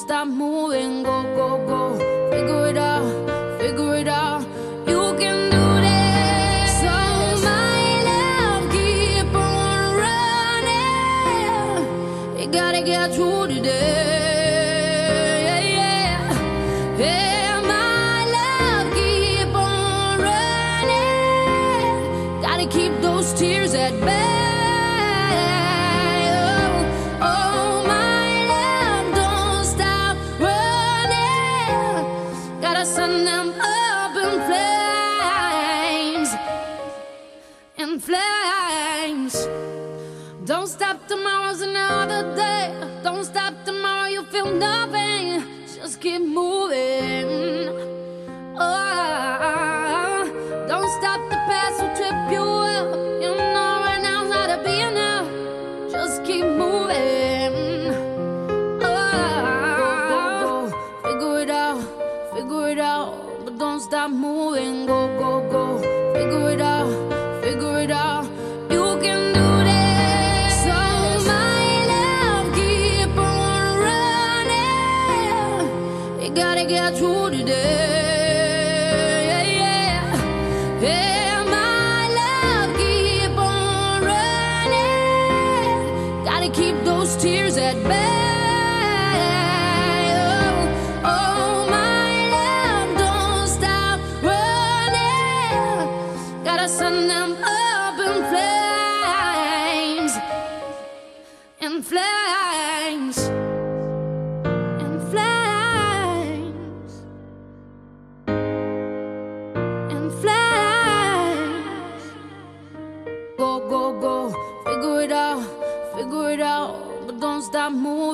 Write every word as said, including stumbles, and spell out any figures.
stop moving. Go, go, go, figure it out, figure it out. You can do this. So my love, keep on running. You gotta get through today. Yeah, yeah, yeah. My love, keep on running. Gotta keep those tears at bay. Send them up in flames, in flames. Don't stop, tomorrow's another day. Don't stop, tomorrow you feel nothing. Just keep moving. Oh, don't stop, the past will trip you up. You know right now's not to be enough. Just keep moving. Oh, figure it out, figure it out, but don't stop moving. Go, go, go, figure it out, figure it out. You can do this. So my love, keep on running. You gotta get through today. Yeah, yeah, yeah. My love, keep on running. Gotta keep those tears at bay. Send them up in flames, in flames, in flames, in flames. Go, go, go, figure it out, figure it out, but don't stop moving.